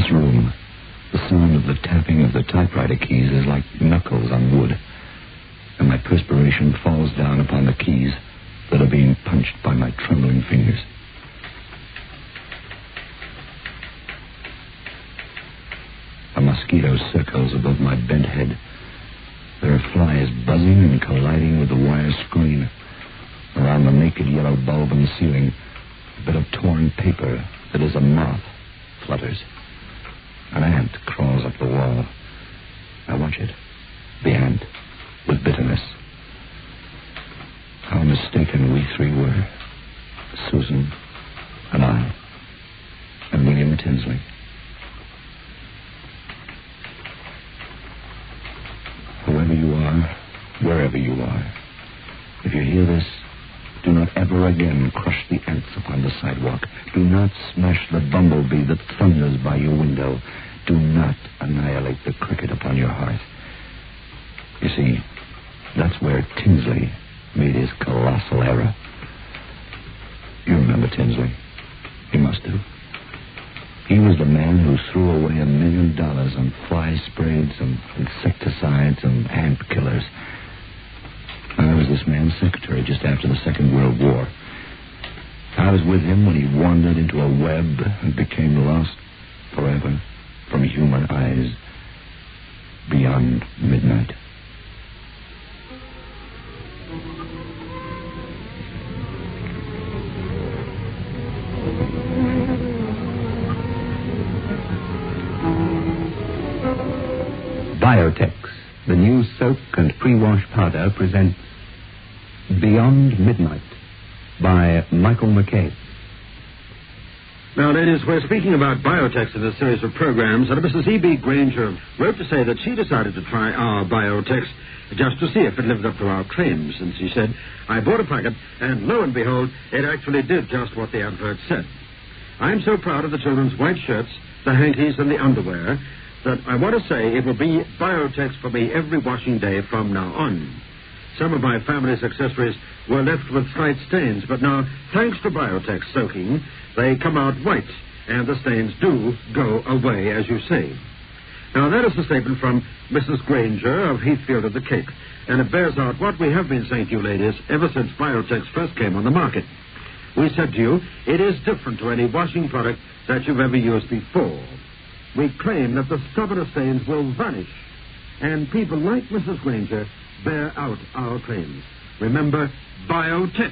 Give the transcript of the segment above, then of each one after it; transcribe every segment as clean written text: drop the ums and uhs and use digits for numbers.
this room, the sound of the tapping of the typewriter keys is like knuckles on wood, and my perspiration falls down upon the keys that are being punched by my trembling fingers. A mosquito circles above my bent head. There are flies buzzing and colliding with the wire screen. Around the naked yellow bulb in the ceiling, a bit of torn paper that is a moth flutters. An ant crawls up the wall. I watch it, the ant, with bitterness. How mistaken we three were. Susan, and I, and William Tinsley. Whoever you are, wherever you are, if you hear this, do not ever again crush the ants upon the sidewalk. Do not smash the bumblebee that thunders by your window. Do not annihilate the cricket upon your hearth. You see, that's where Tinsley made his colossal error. You remember Tinsley. You must do. He was the man who threw away $1 million on fly sprays and insecticides and ant killers. I was this man's secretary just after the Second World War. I was with him when he wandered into a web and became lost forever from human eyes beyond midnight. Biotex, the new soap and pre-wash powder, presents Beyond Midnight by Michael McCabe. Now, ladies, we're speaking about Biotex in a series of programs, and Mrs. E.B. Granger wrote to say that she decided to try our Biotex just to see if it lived up to our claims. And she said, I bought a packet, and lo and behold, it actually did just what the advert said. I'm so proud of the children's white shirts, the hankies, and the underwear that I want to say it will be Biotex for me every washing day from now on. Some of my family's accessories were left with slight stains, but now, thanks to Biotex soaking, they come out white, and the stains do go away, as you say. Now, that is a statement from Mrs. Granger of Heathfield of the Cape, and it bears out what we have been saying to you, ladies, ever since Biotex first came on the market. We said to you, it is different to any washing product that you've ever used before. We claim that the stubborn stains will vanish, and people like Mrs. Granger bear out our claims. Remember, Biotex.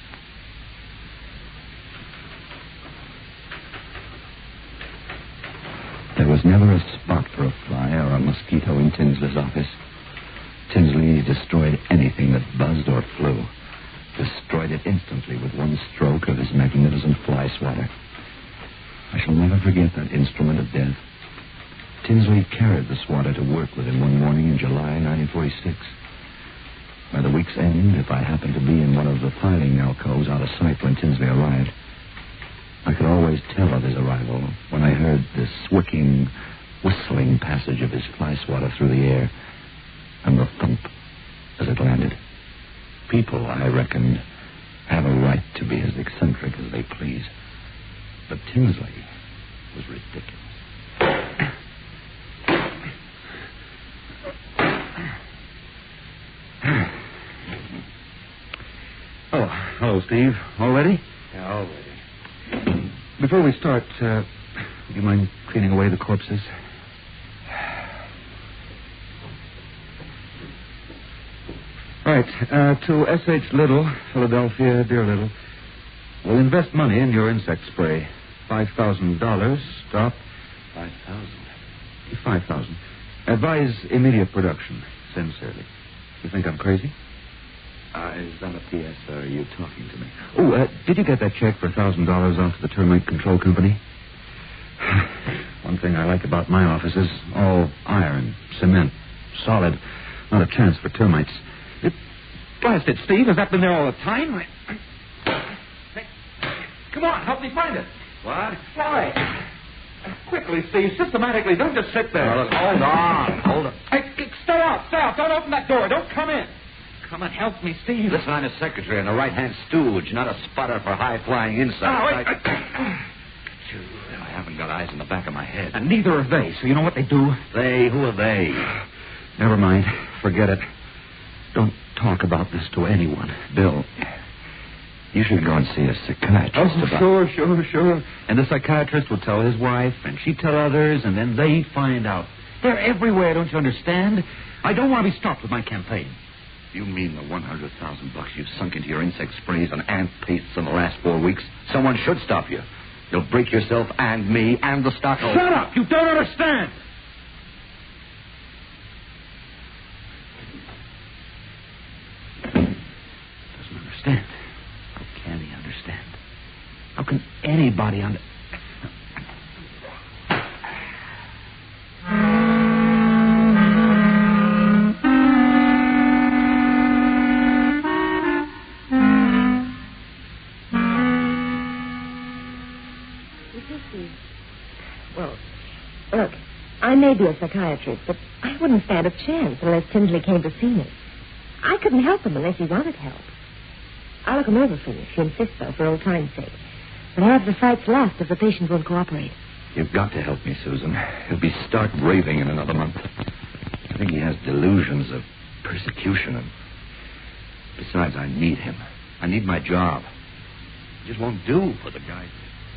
There was never a spot for a fly or a mosquito in Tinsley's office. Tinsley destroyed anything that buzzed or flew. Destroyed it instantly with one stroke of his magnificent fly swatter. I shall never forget that instrument of death. Tinsley carried the swatter to work with him one morning in July 1946. By the week's end, if I happened to be in one of the filing alcoves out of sight when Tinsley arrived, I could always tell of his arrival when I heard the swicking, whistling passage of his fly swatter through the air and the thump as it landed. People, I reckon, have a right to be as eccentric as they please. But Tinsley was ridiculous. Oh, hello, Steve. All ready? Yeah, all ready. Before we start, would you mind cleaning away the corpses? All right, to S.H. Little, Philadelphia, dear Little. We'll invest money in your insect spray. $5,000. Stop. 5,000. 5,000. Advise immediate production. Sincerely. You think I'm crazy? Is that a P.S. or are you talking to me? Oh, did you get that check for $1,000 off to the Termite Control Company? One thing I like about my office is all iron, cement, solid. Not a chance for termites. Blast it, Steve. Has that been there all the time? Hey, come on, help me find it. What? Why? Quickly, Steve. Systematically. Don't just sit there. Hold on. Hey, stay out. Don't open that door. Don't come in. Come and help me, Steve. Listen, I'm a secretary and a right-hand stooge, not a spotter for high-flying insects. Oh, wait. I haven't haven't got eyes in the back of my head. And neither have they, so you know what they do? They? Who are they? Never mind. Forget it. Don't talk about this to anyone. Bill, you should go and see a psychiatrist about... Sure. And the psychiatrist will tell his wife, and she'd tell others, and then they find out. They're everywhere, don't you understand? I don't want to be stopped with my campaign. You mean the $100,000 you've sunk into your insect sprays and ant pastes in the last 4 weeks? Someone should stop you. You'll break yourself and me and the stock. Shut up! You don't understand! Doesn't understand. How can he understand? How can anybody understand? Well, look, I may be a psychiatrist, but I wouldn't stand a chance unless Tinsley came to see me. I couldn't help him unless he wanted help. I'll look him over for you if you insist, though, for old time's sake. But I'll have the sights lost if the patient won't cooperate. You've got to help me, Susan. He'll be stark raving in another month. I think he has delusions of persecution. And besides, I need him. I need my job. It just won't do for the guy.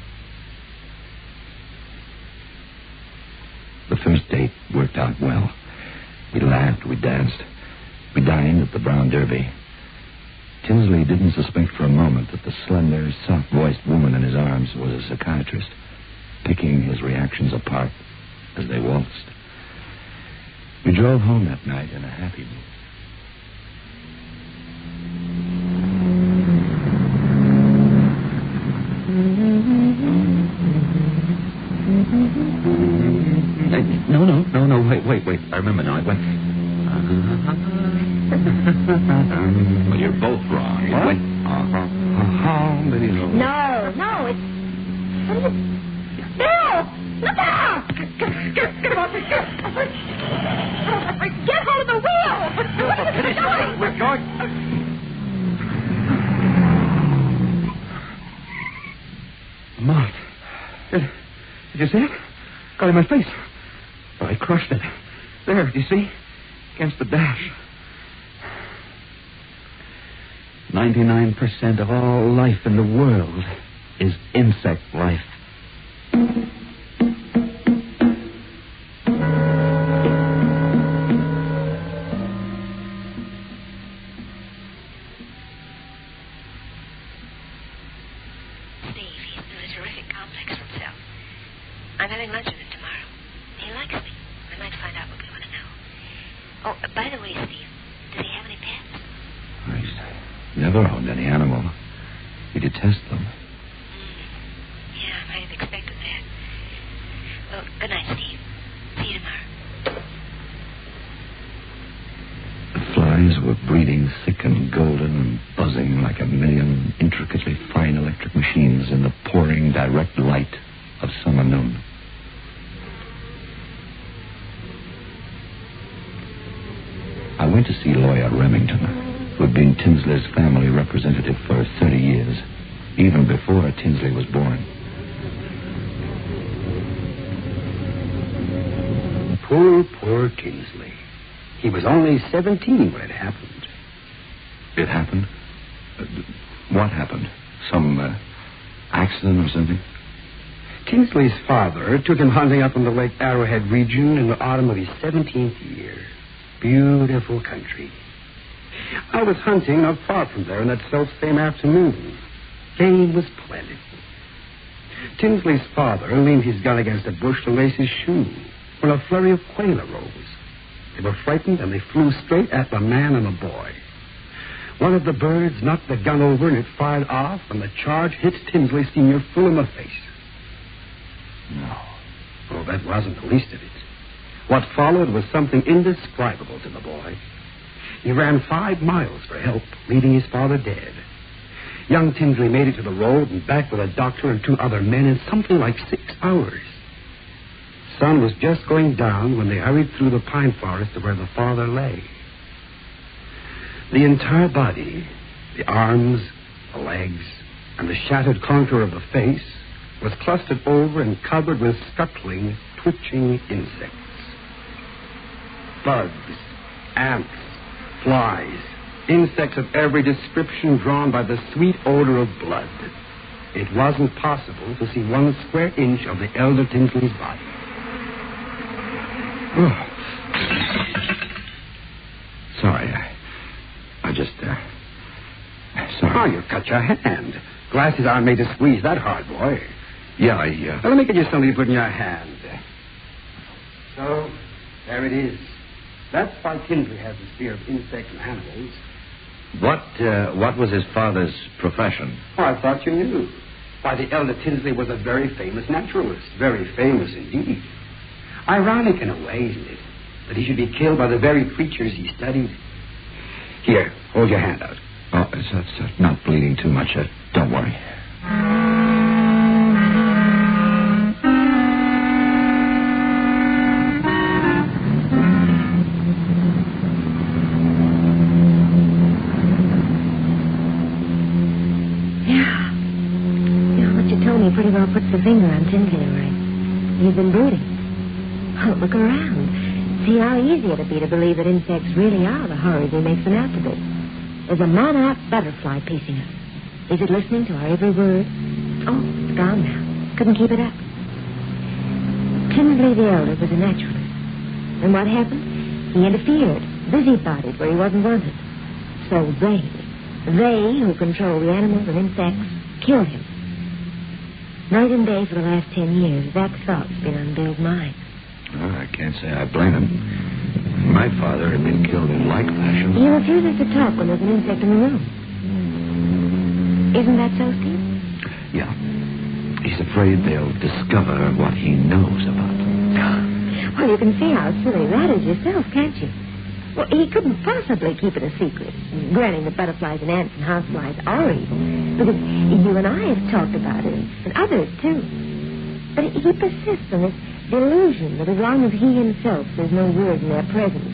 The first date worked out well. We laughed, we danced. We dined at the Brown Derby. Tinsley didn't suspect for a moment that the slender, soft-voiced woman in his arms was a psychiatrist, picking his reactions apart as they waltzed. We drove home that night in a happy mood. No, wait. I remember now. It went... Well, you're both wrong. It went... No, it's... What is it? Bill! Look out! Get hold of the wheel! We're going... Moth. Did you see it? Got in my face. But I crushed it. There, do you see? Against the dash. 99% of all life in the world is insect life. I'm having lunch with him tomorrow. He likes me. I might find out what we want to know. Oh, by the way, Steve, does he have any pets? He's never owned any animal. He detests them. Yeah, I might have expected that. Well, good night, Steve. See you tomorrow. The flies were breeding thick and golden and buzzing like a million intricately fine electric machines in the pouring direct light of summer noon. I went to see Lawyer Remington, who had been Tinsley's family representative for 30 years, even before Tinsley was born. Poor Tinsley. He was only 17 when it happened. It happened? What happened? Some accident or something? Tinsley's father took him hunting up in the Lake Arrowhead region in the autumn of his 17th year. Beautiful country. I was hunting not far from there in that self-same afternoon. Game was plentiful. Tinsley's father leaned his gun against a bush to lace his shoe when a flurry of quail arose. They were frightened and they flew straight at the man and the boy. One of the birds knocked the gun over and it fired off, and the charge hit Tinsley Sr. full in the face. No. Oh, that wasn't the least of it. What followed was something indescribable to the boy. He ran 5 miles for help, leaving his father dead. Young Tinsley made it to the road and back with a doctor and 2 other men in something like 6 hours. Sun was just going down when they hurried through the pine forest to where the father lay. The entire body, the arms, the legs, and the shattered contour of the face was clustered over and covered with scuttling, twitching insects. Bugs, ants, flies, insects of every description drawn by the sweet odor of blood. It wasn't possible to see 1 square inch of the elder Tinsley's body. Oh. Sorry, I just, sorry. Oh, you cut your hand. Glasses aren't made to squeeze that hard, boy. Yeah, Well, let me get you something to put in your hand. So, there it is. That's why Tinsley has this fear of insects and animals. What was his father's profession? Oh, I thought you knew. Why, the elder Tinsley was a very famous naturalist. Very famous indeed. Ironic in a way, isn't it? That he should be killed by the very creatures he studied. Here, hold your hand out. Oh, it's not bleeding too much. Don't worry. Pretty well puts the finger on Tinsley, all right. He's been brooding. Oh, look around. See how easy it'd be to believe that insects really are the horrors he makes them out to be. There's a monarch butterfly piecing us. Is it listening to our every word? Oh, it's gone now. Couldn't keep it up. Tinsley the elder was a naturalist. And what happened? He interfered, busybodied where he wasn't wanted. So they who control the animals and insects, killed him. Night and day for the last 10 years, that thought's been on Bill's mind. Well, I can't say I blame him. My father had been killed in like fashion. He refuses to talk when there's an insect in the room. Isn't that so, Steve? Yeah. He's afraid they'll discover what he knows about them. Well, you can see how silly that is yourself, can't you? Well, he couldn't possibly keep it a secret, granting that butterflies and ants and houseflies are evil, because you and I have talked about it, and others, too. But he persists on this delusion that as long as he himself says no word in their presence...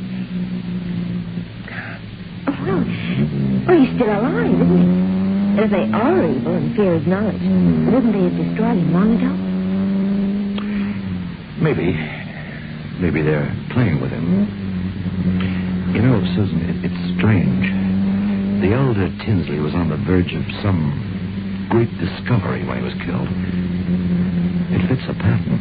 Well, he's still alive, isn't he? And if they are evil and fear his knowledge, wouldn't they have destroyed him long ago? Maybe they're playing with him. You know, Susan, it's strange. The elder Tinsley was on the verge of some great discovery when he was killed. It fits a pattern.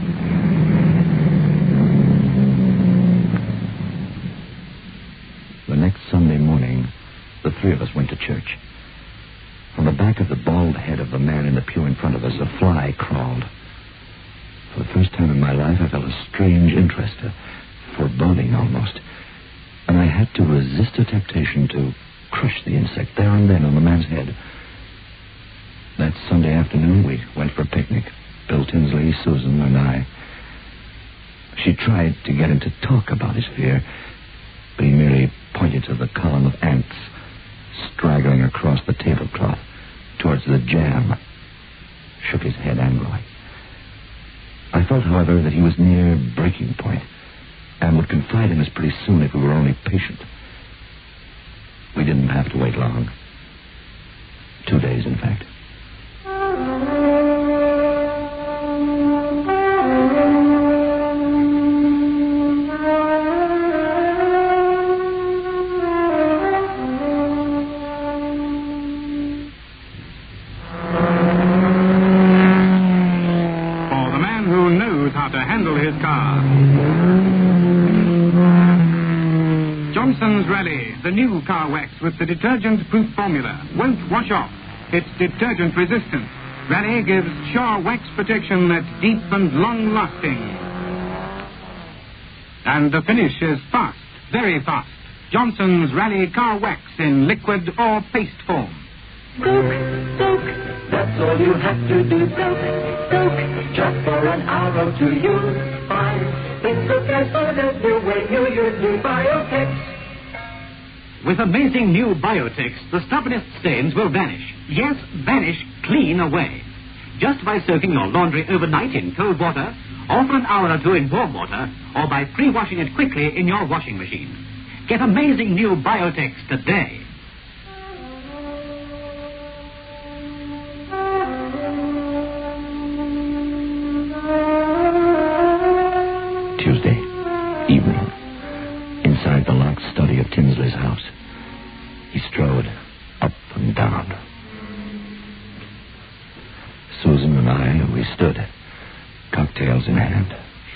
The next Sunday morning, the three of us went to church. On the back of the bald head of the man in the pew in front of us, a fly crawled. For the first time in my life, I felt a strange interest, a foreboding almost. And I had to resist a temptation to crush the insect there and then on the man's head. That Sunday afternoon, we went for a picnic. Bill Tinsley, Susan, and I. She tried to get him to talk about his fear, but he merely pointed to the column of ants straggling across the tablecloth towards the jam, shook his head angrily. I felt, however, that he was near breaking point, and would confide in us pretty soon if we were only patient. We didn't have to wait long. 2 days, in fact. For the man who knows how to handle his car. Johnson's Raleigh, the new car wax with the detergent-proof formula, won't wash off. It's detergent resistant. Raleigh gives sure wax protection that's deep and long-lasting. And the finish is fast, very fast. Johnson's Raleigh car wax in liquid or paste form. Soak, soak, that's all you have to do. Soak, soak, just for an hour or two you'll find it's so as good as new when you use new Biotex. With amazing new Biotex, the stubbornest stains will vanish. Yes, vanish clean away. Just by soaking your laundry overnight in cold water, or for an hour or two in warm water, or by pre-washing it quickly in your washing machine. Get amazing new Biotex today. stood, cocktails in hand.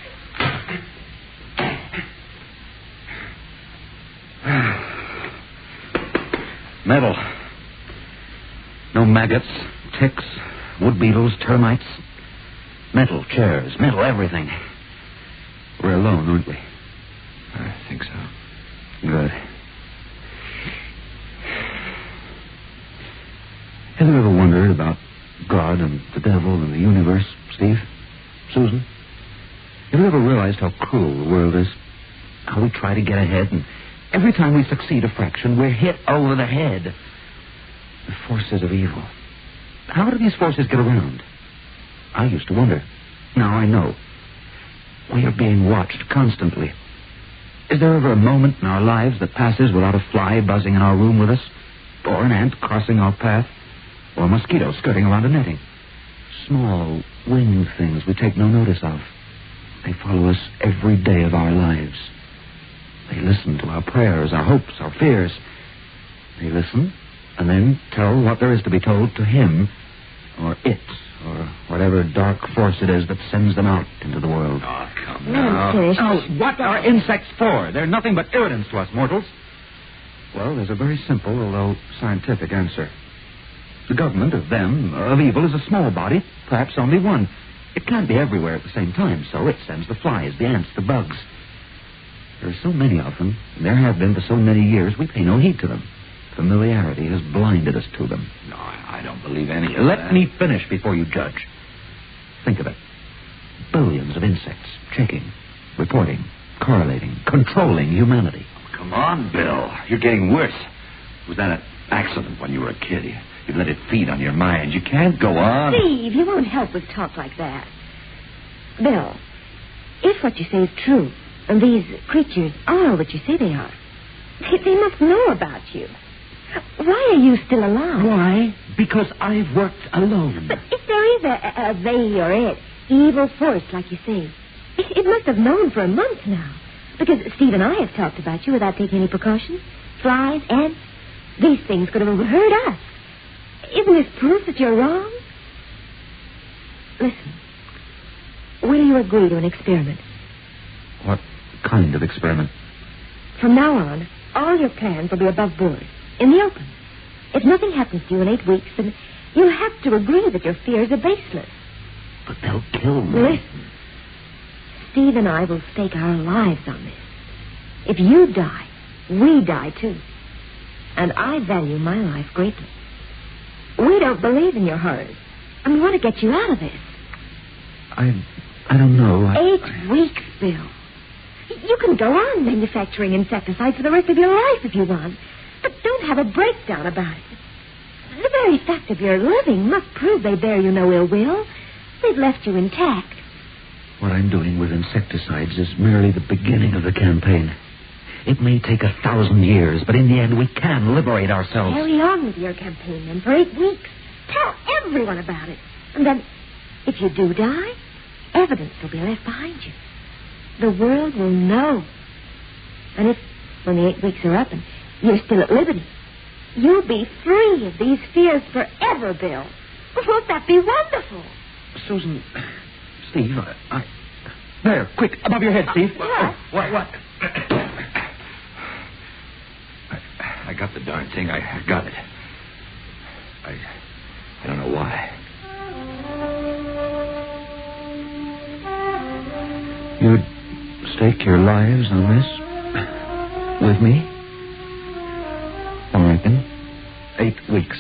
Metal. No maggots, ticks, wood beetles, termites. Metal chairs, metal everything. We're alone, aren't we? I think so. Good. Have you ever wondered about God and the devil and the universe, Steve? Susan? Have you ever realized how cruel the world is? How we try to get ahead, and every time we succeed a fraction, we're hit over the head. The forces of evil. How do these forces get around? I used to wonder. Now I know. We are being watched constantly. Is there ever a moment in our lives that passes without a fly buzzing in our room with us? Or an ant crossing our path? Or a mosquito skirting around a netting? Small, winged things we take no notice of. They follow us every day of our lives. They listen to our prayers, our hopes, our fears. They listen and then tell what there is to be told to him or it or whatever dark force it is that sends them out into the world. Oh, come Oh, what are insects for? They're nothing but irritants to us mortals. Well, there's a very simple, although scientific answer. The government of them, of evil, is a small body, perhaps only one. It can't be everywhere at the same time, so it sends the flies, the ants, the bugs. There are so many of them, and there have been for so many years, we pay no heed to them. Familiarity has blinded us to them. No, I don't believe any of Let that. me finish before you judge. Think of it. Billions of insects checking, reporting, correlating, controlling humanity. Come on, Bill. You're getting worse. Was that an accident when you were a kid? You let it feed on your mind. You can't go on. Steve, you won't help with talk like that. Bill, if what you say is true, and these creatures are what you say they are, they must know about you. Why are you still alive? Why? Because I've worked alone. But if there is a they or it, evil force, like you say, it must have known for a month now. Because Steve and I have talked about you without taking any precautions. Flies, ants, these things could have overheard us. Isn't this proof that you're wrong? Listen, will you agree to an experiment? What kind of experiment? From now on, all your plans will be above board, in the open. If nothing happens to you in 8 weeks, then you'll have to agree that your fears are baseless. But they'll kill me. Listen, Steve and I will stake our lives on this. If you die, we die too. And I value my life greatly. We don't believe in your horrors, and we want to get you out of this. I don't know. 8 weeks, Bill. You can go on manufacturing insecticide for the rest of your life if you want, but don't have a breakdown about it. The very fact of your living must prove they bear you no ill will. They've left you intact. What I'm doing with insecticides is merely the beginning of the campaign. It may take 1,000 years, but in the end we can liberate ourselves. Carry on with your campaign then for 8 weeks. Tell everyone about it. And then, if you do die, evidence will be left behind you. The world will know. And if, when the 8 weeks are up and you're still at liberty, you'll be free of these fears forever, Bill. Won't that be wonderful? Susan, Steve, I... There, quick, above your head, Steve. What? I got the darn thing. I got it. I don't know why. You'd stake your lives on this? With me? I reckon. 8 weeks.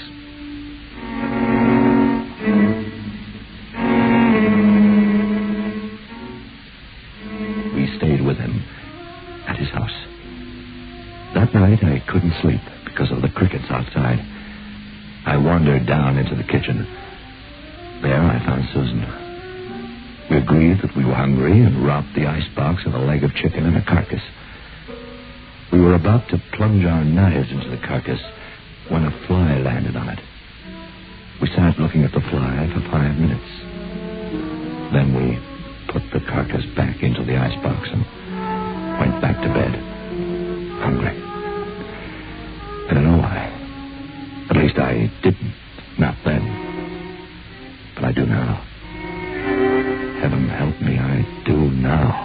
We stayed with him at his house. That night I couldn't sleep because of the crickets outside. I wandered down into the kitchen. There I found Susan. We agreed that we were hungry and robbed the icebox of a leg of chicken and a carcass. We were about to plunge our knives into the carcass when a fly landed on it. We sat looking at the fly for 5 minutes. Then we put the carcass back into the icebox and went back to bed, hungry. I don't know why. At least I didn't, not then. But I do now. Heaven help me, I do now.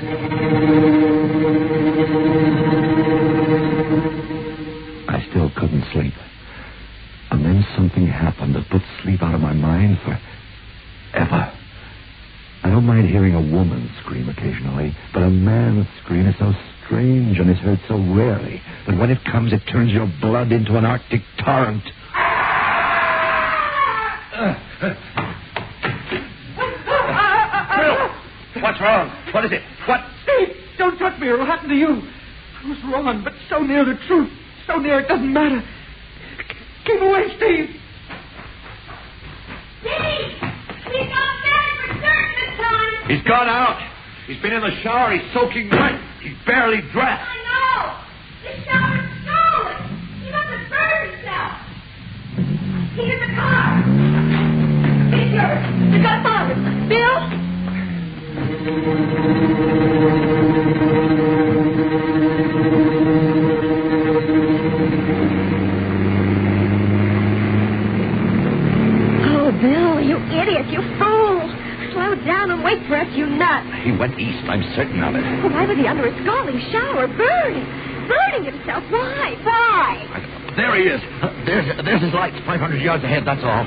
I still couldn't sleep. And then something happened that put sleep out of my mind forever. I don't mind hearing a woman scream occasionally, but a man's scream is so strange and is heard so rarely that when it comes, it turns your blood into an Arctic torrent. Bill! What's wrong? What is it? What? Steve, don't touch me or it'll happen to you. I was wrong, but so near the truth. So near it doesn't matter. Keep away, Steve. Steve! He's not dead for certain this time. He's gone out. He's been in the shower. He's soaking wet. He's barely dressed. I know. The shower's stolen. He must have burned himself. He's in the car. He's yours. You got father. Bill? Oh, Bill, you idiot, you fool. Slow down and wait for us, you nut. He went east, I'm certain of it. Well, why was he under a scalding shower, burning himself? Why? There he is. There's his lights, 500 yards ahead, that's all.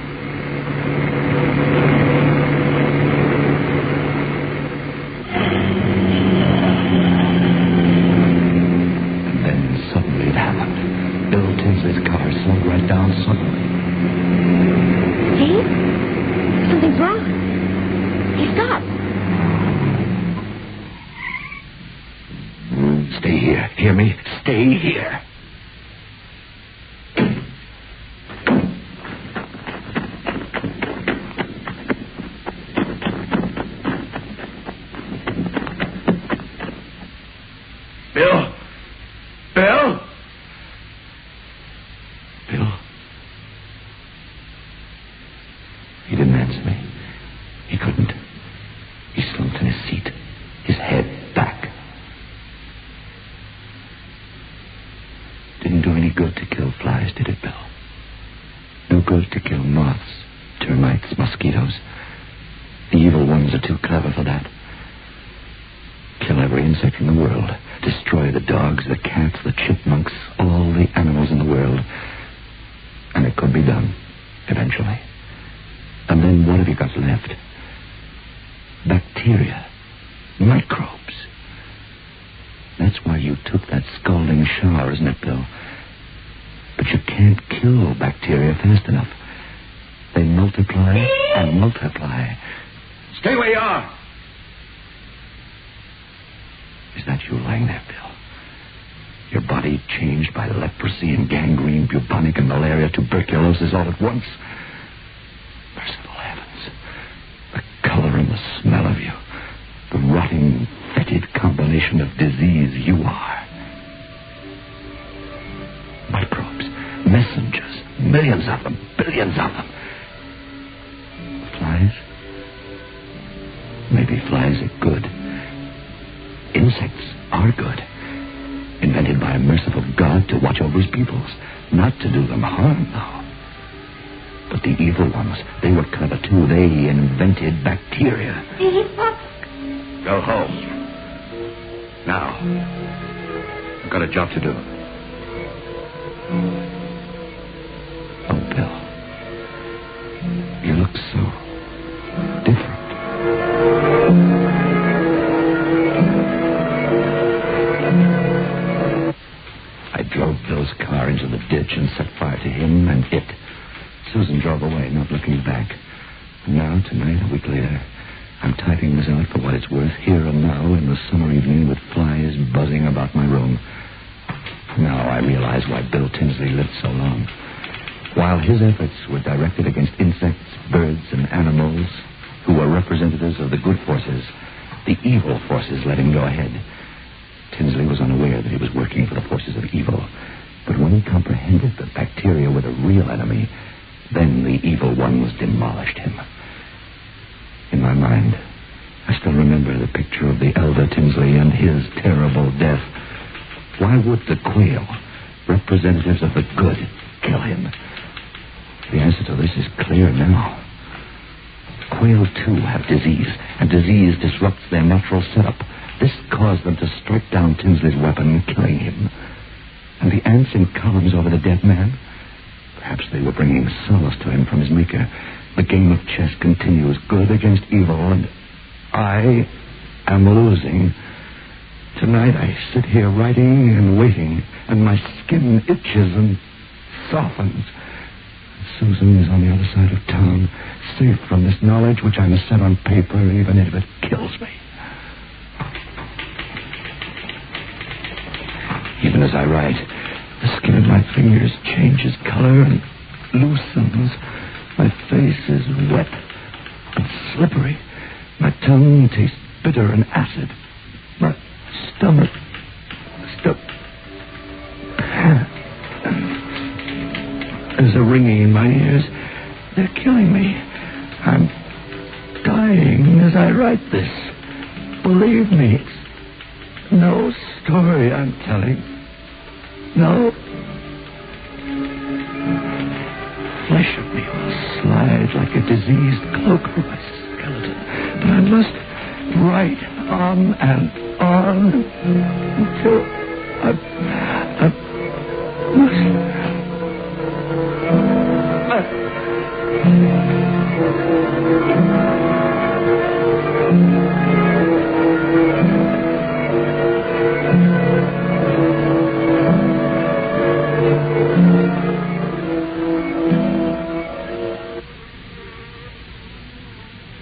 And then suddenly it happened. Bill Tinsley's car slowed right down suddenly. Steve? Something's wrong. He stopped. Stay here. Hear me? Stay here. Bill? He didn't answer me. He couldn't. He slumped in his seat, his head back. Didn't do any good to kill flies, did it, Bill? No good to kill moths, termites, mosquitoes. The evil ones are too clever for that. Kill every insect in the world. Destroy the dogs, the cats, the chipmunks, all the animals in the world. And it could be done, eventually. And then what have you got left? Bacteria. Microbes. That's why you took that scalding shower, isn't it, Bill? But you can't kill bacteria fast enough. They multiply and multiply. Stay where you are. Is that you lying there, Bill? Your body changed by leprosy and gangrene, bubonic and malaria, tuberculosis all at once. Merciful heavens. The color and the smell of you. The rotting, fetid combination of disease you are. Microbes, messengers, millions of them, billions of them. Flies? Maybe flies are good. Insects are good. Invented by a merciful God to watch over his peoples. Not to do them harm, though. But the evil ones, they were clever, too. They invented bacteria. Go home. Now. I've got a job to do. Oh, Bill. You look so different. I drove Bill's car into the ditch and set fire to him and it. Susan drove away, not looking back. And now, tonight, a week later, I'm typing this out for what it's worth, here and now, in the summer evening, with flies buzzing about my room. Now I realize why Bill Tinsley lived so long. While his efforts were directed against insects, birds, and animals who were representatives of the good forces, the evil forces let him go ahead. Tinsley was unaware that he was working for the forces of evil. But when he comprehended that bacteria were the real enemy, then the evil ones demolished him. In my mind, I still remember the picture of the elder Tinsley and his terrible death. Why would the quail, representatives of the good, kill him? The answer to this is clear now. Quail whales, too, have disease, and disease disrupts their natural setup. This caused them to strike down Tinsley's weapon, killing him. And the ants in columns over the dead man? Perhaps they were bringing solace to him from his maker. The game of chess continues, good against evil, and I am losing. Tonight I sit here writing and waiting, and my skin itches and softens. Susan is on the other side of town, safe from this knowledge which I must set on paper, even if it kills me. Even as I write, the skin of my fingers changes color and loosens. My face is wet and slippery. My tongue tastes bitter and acid. My stomach... There's a ringing in my ears. They're killing me. I'm dying as I write this. Believe me, it's no story I'm telling. No. Flesh of me will slide like a diseased cloak from my skeleton. But I must write on and on until I must...